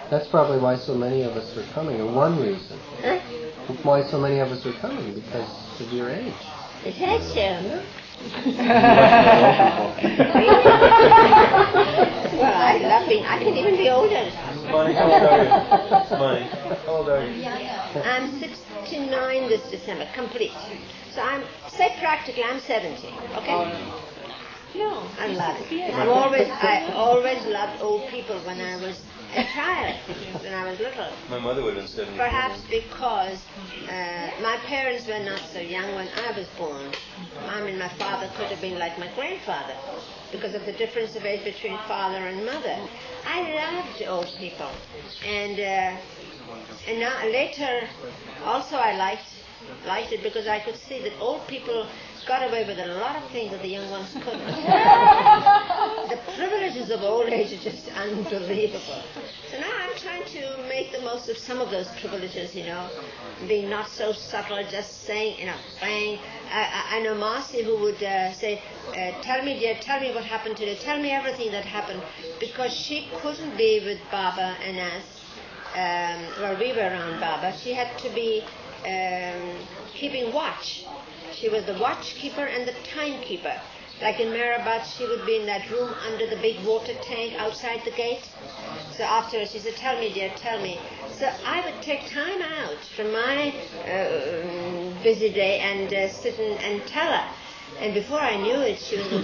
That's probably why so many of us are coming, or one reason. Huh? Why so many of us are coming, because of your age. It has to. Yeah. Well, I love being, I can even be older. Money, how old are you? Money, how old are you? I'm 69 this December, complete. So I'm, say practically, I'm 70, okay? No, I love it. I always loved old people when I was a child, when I was little. My mother would have been 70. Perhaps because my parents were not so young when I was born. I mean, my father could have been like my grandfather because of the difference of age between father and mother. I loved old people. And now, later, also I liked it because I could see that old people got away with a lot of things that the young ones couldn't. The privileges of old age are just unbelievable. So now I'm trying to make the most of some of those privileges, being not so subtle, just saying, bang. I know Marcy who would say, tell me, dear, tell me what happened today, tell me everything that happened, because she couldn't be with Baba and us while we were around Baba. She had to be keeping watch. She was the watchkeeper and the timekeeper. Like in Mehrabad, she would be in that room under the big water tank outside the gate. So afterwards she said, tell me, dear, tell me. So I would take time out from my busy day and sit and tell her. And before I knew it, she was like,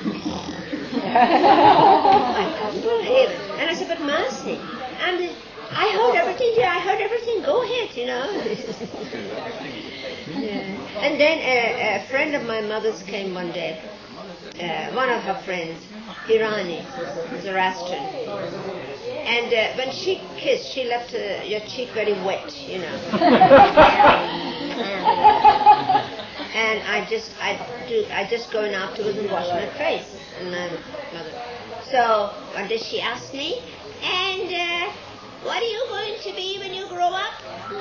and I said, but Marcy, I heard everything, dear, I heard everything, go ahead, Yeah. And then a friend of my mother's came one day, one of her friends, Hirani, Zoroastrian. And when she kissed, she left your cheek very wet, And I just go in afterwards and wash my face. And my mother. So one day she asked me, and what are you going to be when you grow up?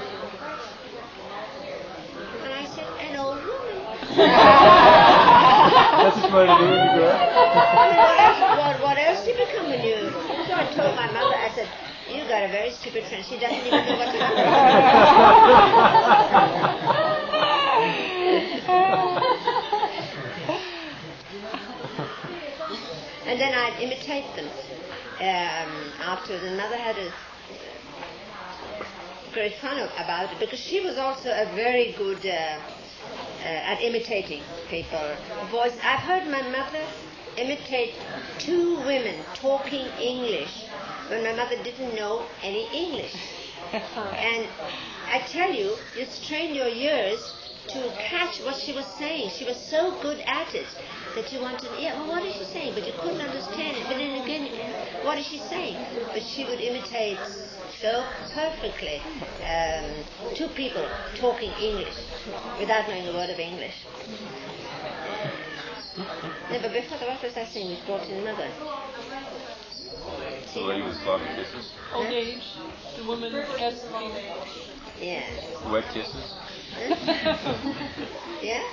And I said, an old woman. That's what you want to do when you grow up? What else do you become when you... So I told my mother, I said, you got a very stupid friend. She doesn't even know what's happening. And then I'd imitate them. Afterwards, and mother had a great fun about it because she was also a very good at imitating people. Voice. I've heard my mother imitate two women talking English when my mother didn't know any English. And I tell you, you strain your ears to catch what she was saying. She was so good at it that you wanted, what is she saying? But you couldn't understand it. But then again, what is she saying? But she would imitate so perfectly two people talking English without knowing a word of English. No, but before what was I saying? We brought in mother. The lady was talking kisses? Old age, the woman asking. Yeah. Wet kisses? Yeah?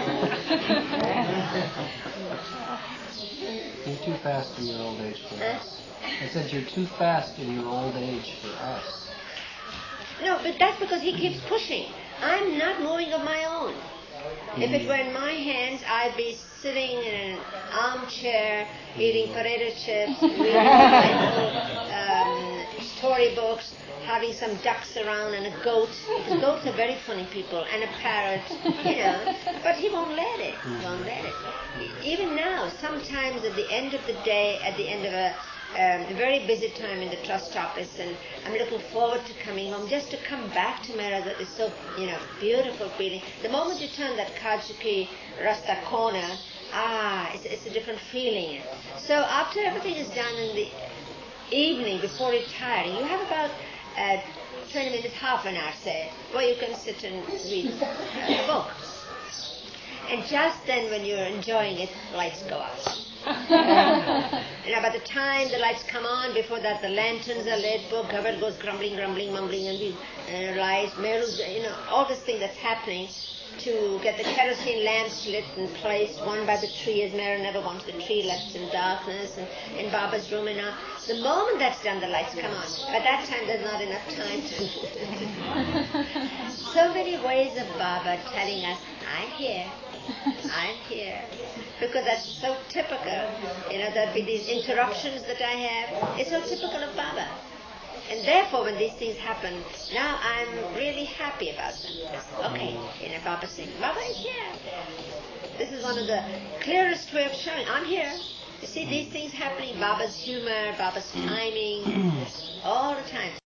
You're too fast in your old age for us. I said you're too fast in your old age for us. No, but that's because he keeps pushing. I'm not moving of my own. If it were in my hands, I'd be sitting in an armchair, eating potato chips, reading storybooks, having some ducks around and a goat. The goats are very funny people, and a parrot, But he won't let it. He won't let it. Even now, sometimes at the end of the day, at the end of a very busy time in the trust office, and I'm looking forward to coming home, just to come back to Mehrabad is so, beautiful feeling. The moment you turn that Kajiki Rasta corner, it's a different feeling. So after everything is done in the evening, before retiring, you have about 20 minutes, half an hour, say, where you can sit and read a book. And just then, when you're enjoying it, lights go out. By the time the lights come on, before that the lanterns are lit, book cover goes grumbling, mumbling, and we realize Meru's, all this thing that's happening to get the kerosene lamps lit and placed, one by the tree, as Mary never wanted the tree left in darkness, and in Baba's room. And now, the moment that's done, the lights come on. By that time, there's not enough time to... So many ways of Baba telling us, I'm here. I'm here. Because that's so typical. There'd be these interruptions that I have. It's so typical of Baba. And therefore, when these things happen, now I'm really happy about them. Okay, Baba saying, Baba is here. This is one of the clearest way of showing, I'm here. You see these things happening, Baba's humor, Baba's timing, all the time.